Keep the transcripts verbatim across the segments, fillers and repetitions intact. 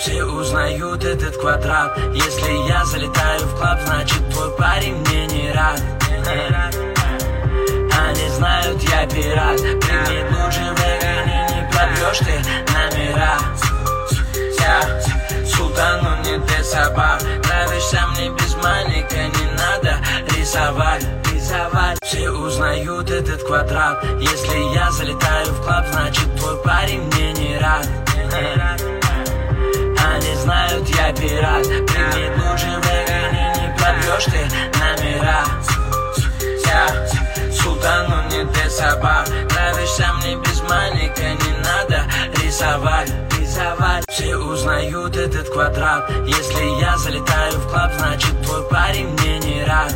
Все узнают этот квадрат. Если я залетаю в клаб, значит твой парень мне не рад. Они знают, я пират. Примет лучше в Эгоне, не пробьешь ты номера. Я султан, но не ты собак. Нравишься мне без маника, не надо рисовать. Рисовать. Все узнают этот квадрат. Если я залетаю в клаб, значит твой парень мне не рад. Они знают, я пират. Примет лучше в Эгоне, не пробьешь ты номера. Я султан, но не ты собак. Нравишься мне без маника, не надо рисовать. Рисовать. Все узнают этот квадрат. Если я залетаю в клаб, значит твой парень мне не рад.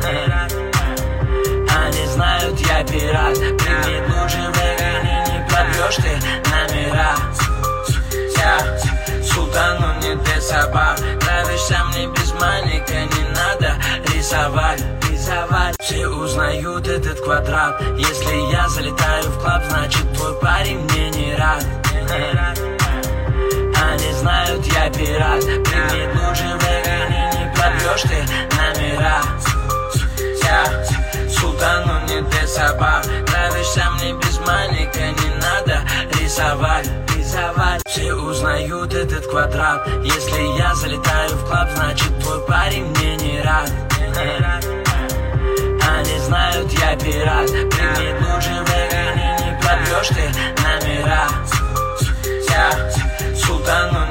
Они знают, я пират. Примет лучше в Эгоне, не пробьешь ты номера. Я султан, но не ты собак. Нравишься мне без маника, не надо рисовать. Рисовать. Все узнают этот квадрат. Если я залетаю в клаб, значит твой парень мне не рад. Они знают, я пират. Примет лучше в Эгоне, не пробьешь ты номера. Я султан, но не ты собак. Нравишься мне без маника, не надо рисовать. Рисовать. Все узнают этот квадрат. Если я залетаю в клаб, значит твой парень мне не рад. Они знают, я пират. Примет лучше в Эгоне, не пробьешь ты номера. Я султан, но